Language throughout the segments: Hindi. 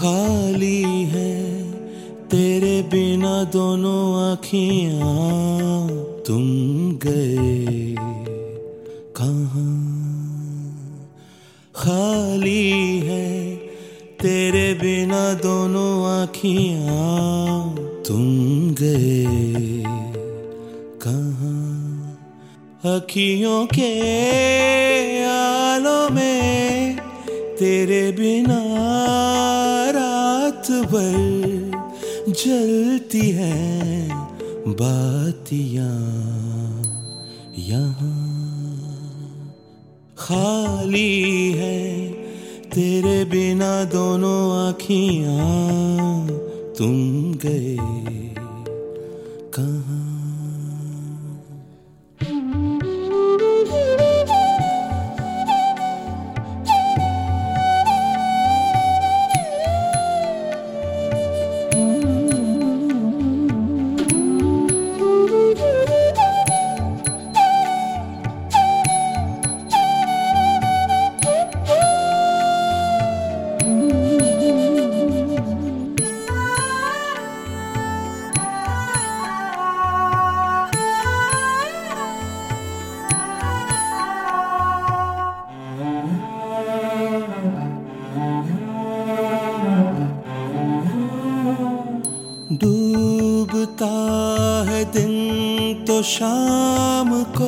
खाली है तेरे बिना दोनों आँखियाँ, तुम गए कहाँ। खाली है तेरे बिना दोनों आँखियाँ, तुम गए कहाँ। अखियों के आलों में तेरे बिना रात भर जलती हैं बातियां यहाँ। खाली है तेरे बिना दोनों आँखियाँ, तुम गए कहाँ। डूबता है दिन तो शाम को,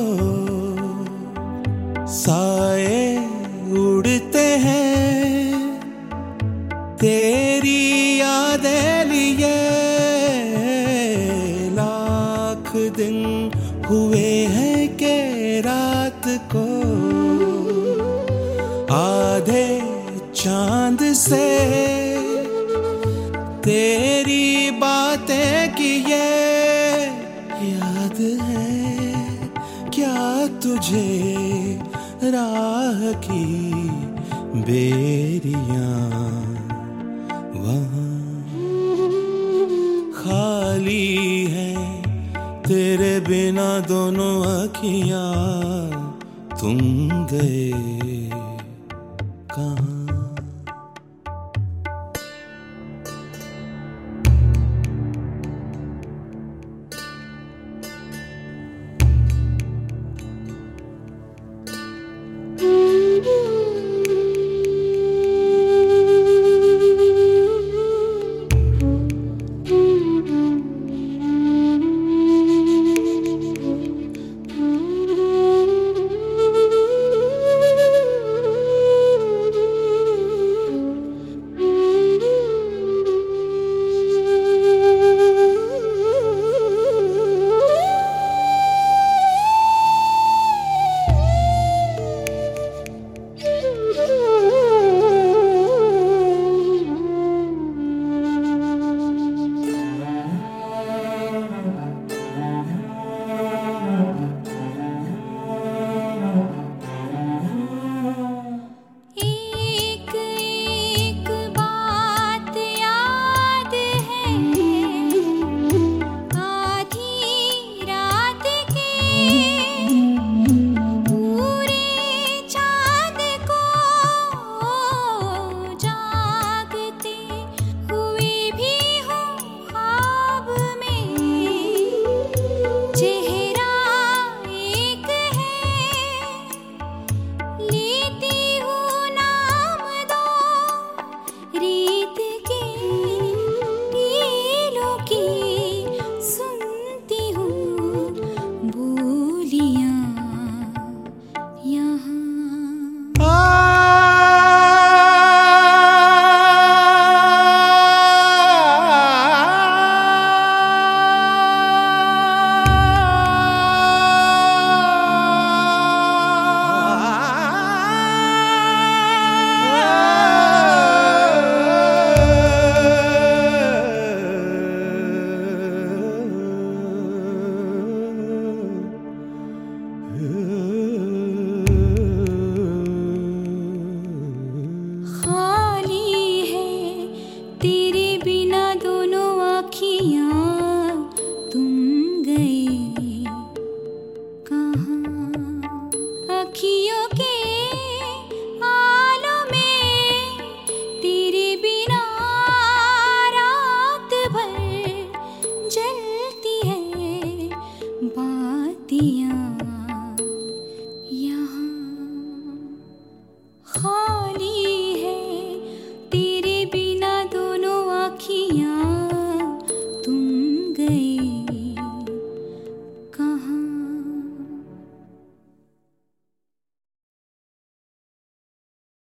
साए उड़ते हैं तेरी यादें लिए। लाख दिन हुए हैं के रात को आधे चांद से तेरी बातें किए। याद है क्या तुझे राह की बेरियां वहाँ। खाली है तेरे बिना दोनों आँखियाँ, तुम गए